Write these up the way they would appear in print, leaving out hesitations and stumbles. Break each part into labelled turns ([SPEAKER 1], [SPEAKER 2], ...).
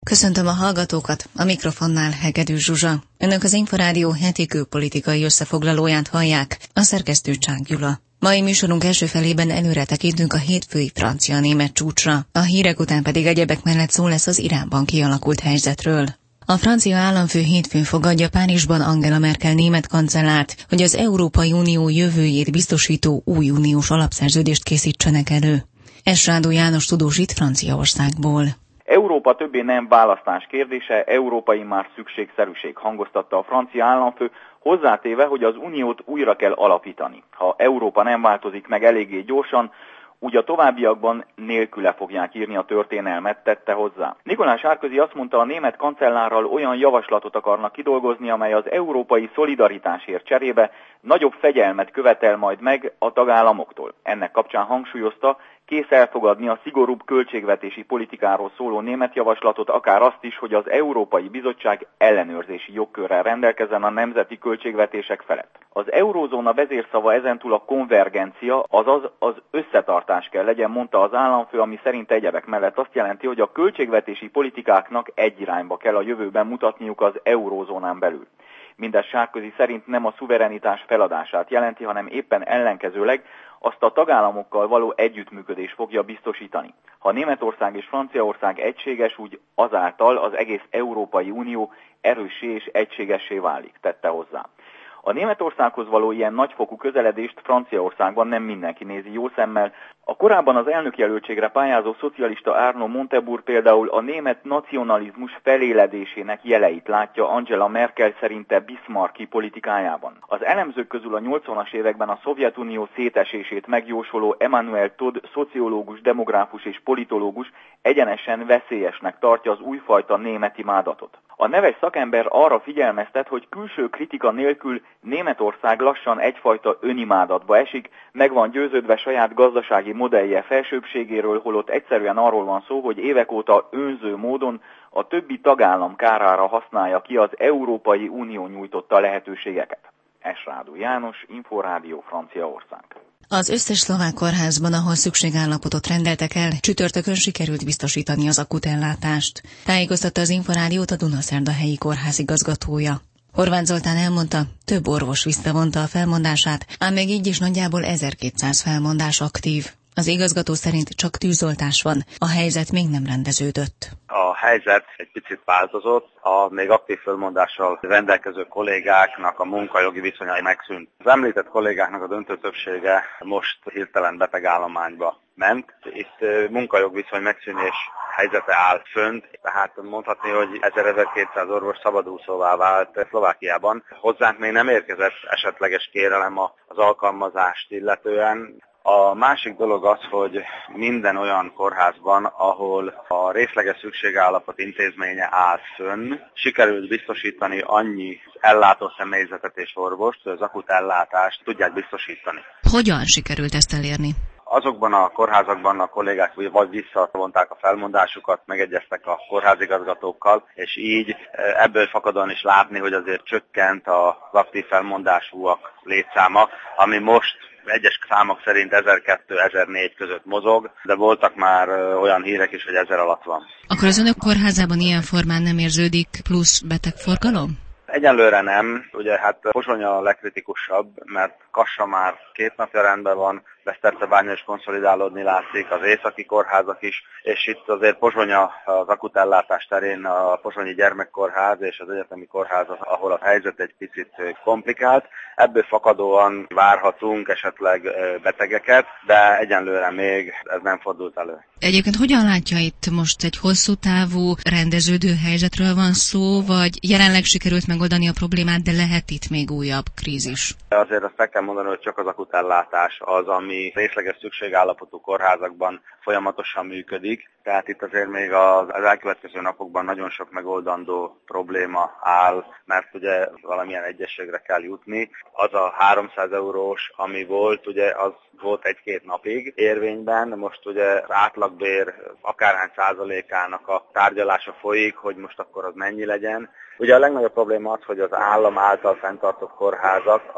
[SPEAKER 1] Köszöntöm a hallgatókat, a mikrofonnál Hegedű Zsuzsa. Önök az Inforádió heti külpolitikai összefoglalóját hallják, a szerkesztő Csák Gyula. Mai műsorunk első felében előre tekintünk a hétfői francia-német csúcsra, a hírek után pedig egyebek mellett szó lesz az Iránban kialakult helyzetről. A francia államfő hétfőn fogadja Párizsban Angela Merkel német kancellárt, hogy az Európai Unió jövőjét biztosító új uniós alapszerződést készítsenek elő. Esrádó János tudósít Franciaországból.
[SPEAKER 2] Európa többé nem választás kérdése, európai már szükségszerűség, hangoztatta a francia államfő, hozzátéve, hogy az uniót újra kell alapítani. Ha Európa nem változik meg eléggé gyorsan, úgy a továbbiakban nélküle fogják írni a történelmet, tette hozzá. Nicolas Sarkozy azt mondta, a német kancellárral olyan javaslatot akarnak kidolgozni, amely az európai szolidaritásért cserébe nagyobb fegyelmet követel majd meg a tagállamoktól. Ennek kapcsán hangsúlyozta, kész elfogadni a szigorúbb költségvetési politikáról szóló német javaslatot, akár azt is, hogy az Európai Bizottság ellenőrzési jogkörrel rendelkezzen a nemzeti költségvetések felett. Az eurózóna vezérszava ezentúl a konvergencia, azaz az összetartás kell legyen, mondta az államfő, ami szerint egyebek mellett azt jelenti, hogy a költségvetési politikáknak egy irányba kell a jövőben mutatniuk az eurózónán belül. Mindez Sarkozy szerint nem a szuverenitás feladását jelenti, hanem éppen ellenkezőleg azt a tagállamokkal való együttműködés fogja biztosítani. Ha Németország és Franciaország egységes, úgy azáltal az egész Európai Unió erőssé és egységessé válik, tette hozzá. A Németországhoz való ilyen nagyfokú közeledést Franciaországban nem mindenki nézi jó szemmel. A korábban az elnökjelöltségre pályázó szocialista Arnaud Montebourg például a német nacionalizmus feléledésének jeleit látja Angela Merkel szerinte bismarcki politikájában. Az elemzők közül a 80-as években a Szovjetunió szétesését megjósoló Emmanuel Todd szociológus, demográfus és politológus egyenesen veszélyesnek tartja az újfajta német imádatot. A neves szakember arra figyelmeztet, hogy külső kritika nélkül Németország lassan egyfajta önimádatba esik, meg van győződve saját gazdasági modellje felsőbbségéről, holott egyszerűen arról van szó, hogy évek óta önző módon a többi tagállam kárára használja ki az Európai Unió nyújtotta lehetőségeket. Esrádó János, Inforádió, Franciaország.
[SPEAKER 1] Az összes szlovák kórházban, ahol szükségállapotot rendeltek el, csütörtökön sikerült biztosítani az akut ellátást. Tájékoztatta az Inforádiót a Dunaszerda helyi kórház igazgatója. Horváth Zoltán elmondta, több orvos visszavonta a felmondását, ám még így is nagyjából 1200 felmondás aktív. Az igazgató szerint csak tűzoltás van, a helyzet még nem rendeződött.
[SPEAKER 3] A helyzet egy picit változott, a még aktív felmondással rendelkező kollégáknak a munkajogi viszonyai megszűnt. Az említett kollégáknak a döntő többsége most hirtelen betegállományba ment. Itt munkajogviszony megszűnés helyzete áll fönt, tehát mondhatni, hogy 1200 orvos szabadúszóvá vált Szlovákiában. Hozzánk még nem érkezett esetleges kérelem az alkalmazást illetően. A másik dolog az, hogy minden olyan kórházban, ahol a részleges szükségállapot intézménye áll fönn, sikerült biztosítani annyi ellátó személyzetet és orvost, hogy az akut ellátást tudják biztosítani.
[SPEAKER 1] Hogyan sikerült ezt elérni?
[SPEAKER 3] Azokban a kórházakban a kollégák vagy visszavonták a felmondásukat, megegyeztek a kórházigazgatókkal, és így ebből fakadóan is látni, hogy azért csökkent az aktív felmondásúak létszáma, ami most egyes számok szerint 1002-1004 között mozog, de voltak már olyan hírek is, hogy 1000 alatt van.
[SPEAKER 1] Akkor az önök kórházában ilyen formán nem érződik plusz betegforgalom?
[SPEAKER 3] Egyenlőre nem, ugye hát Pozsony a legkritikusabb, mert Kassa már 2 napja rendben van, Besztercebánya is konszolidálódni látszik, az északi kórházak is, és itt azért Pozsony az akut ellátás terén a Pozsonyi Gyermekkórház és az Egyetemi Kórház, ahol a helyzet egy picit komplikált. Ebből fakadóan várhatunk esetleg betegeket, de egyenlőre még ez nem fordult elő.
[SPEAKER 1] Egyébként hogyan látja itt most egy hosszú távú rendeződő helyzetről van szó, vagy jelenleg sikerült megoldani a problémát, de lehet itt még újabb krízis?
[SPEAKER 3] Azért azt meg kell mondani, hogy csak az akut ellátás az, ami részleges szükségállapotú kórházakban folyamatosan működik. Tehát itt azért még az elkövetkező napokban nagyon sok megoldandó probléma áll, mert ugye valamilyen egyességre kell jutni. Az a 300 eurós, ami volt, ugye az volt 1-2 napig érvényben, most ugye az átlagbér akárhány százalékának a tárgyalása folyik, hogy most akkor az mennyi legyen. Ugye a legnagyobb probléma az, hogy az állam által fenntartott kórházak azok,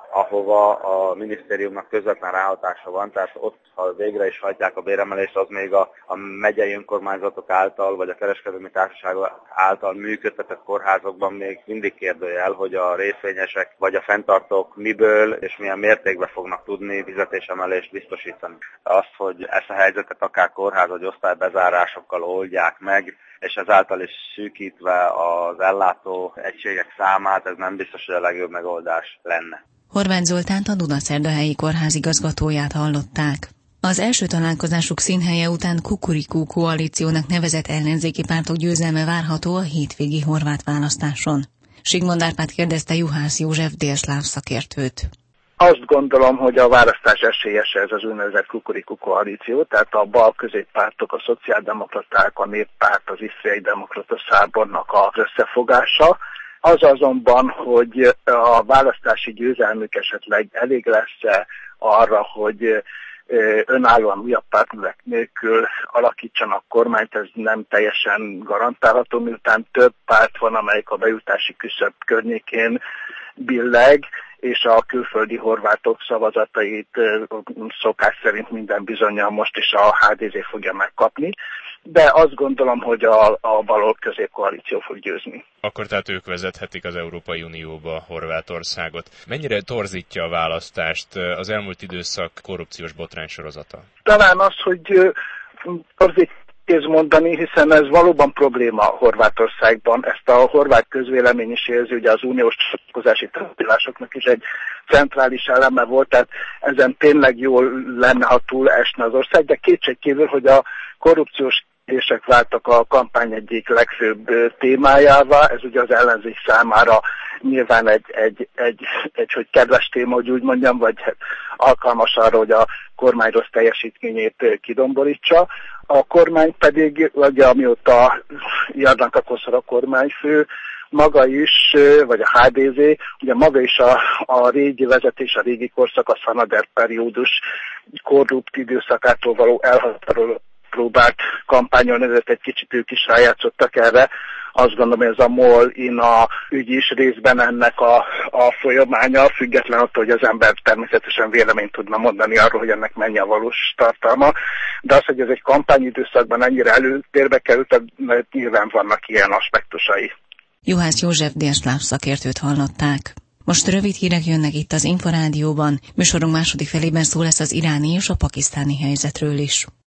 [SPEAKER 3] ahova a minisztériumnak közvetlen ráhatása van, tehát ott, ha végre is hajtják a béremelést, az még a megyei önkormányzatok által, vagy a kereskedelmi társaságok által működtetett kórházakban még mindig kérdőjel, hogy a részvényesek vagy a fenntartók miből és milyen mértékben fognak tudni fizetésemelést biztosítani. Azt, hogy ezt a helyzetet akár kórház vagy osztálybezárásokkal oldják meg, és ezáltal is szűkítve az ellátó egységek számát, ez nem biztos, hogy a legjobb megoldás lenne.
[SPEAKER 1] Horváth Zoltánt, a Dunaszerdahelyi kórház igazgatóját hallották. Az első találkozásuk színhelye után Kukurikú koalíciónak nevezett ellenzéki pártok győzelme várható a hétvégi horvát választáson. Sigmond Árpád kérdezte Juhász József délszláv szakértőt.
[SPEAKER 4] Azt gondolom, hogy a választás esélyese ez az úgynevezett Kukurikú koalíció, tehát a bal-középpártok, a szociáldemokraták, a néppárt, az isztriai demokrata szábornak az összefogása. Az azonban, hogy a választási győzelmük esetleg elég lesz arra, hogy önállóan újabb pártművek nélkül alakítsanak kormányt, ez nem teljesen garantálható, miután több párt van, amelyik a bejutási küszöb környékén billeg, és a külföldi horvátok szavazatait szokás szerint minden bizonnyal most is a HDZ fogja megkapni, de azt gondolom, hogy a bal-közép koalíció fog győzni.
[SPEAKER 5] Akkor tehát ők vezethetik az Európai Unióba Horvátországot. Mennyire torzítja a választást az elmúlt időszak korrupciós botránysorozata? Talán
[SPEAKER 4] az, hogy torzítja mondani, hiszen ez valóban probléma Horvátországban. Ezt a horvát közvélemény is érzi, ugye az uniós csatlakozási tárgyalásoknak is egy centrális eleme volt, tehát ezen tényleg jól lenne, ha túl esne az ország, de kétségkívül, hogy a korrupciós kérdések váltak a kampány egyik legfőbb témájává. Ez ugye az ellenzék számára nyilván egy hogy kedves téma, hogy úgy mondjam, vagy alkalmas arra, hogy a kormány rossz teljesítményét kidomborítsa. A kormány pedig, ugye amióta Jardanka Koszor a kormányfő, maga is, vagy a HDZ, ugye maga is a régi vezetés, a régi korszak, a Szanader periódus korrupt időszakától való elhatároló próbált kampányolni, ezért egy kicsit ők is rájátszottak erre. Azt gondolom, hogy ez a MOL-INA ügy is részben ennek a folyamánya, független attól, hogy az ember természetesen véleményt tudna mondani arról, hogy ennek mennyi a valós tartalma. De az, hogy ez egy kampányidőszakban ennyire előtérbe került, mert nyilván vannak ilyen aspektusai.
[SPEAKER 1] Juhász József délszláv szakértőt hallották. Most rövid hírek jönnek itt az Inforádióban. Műsorunk második felében szó lesz az iráni és a pakisztáni helyzetről is.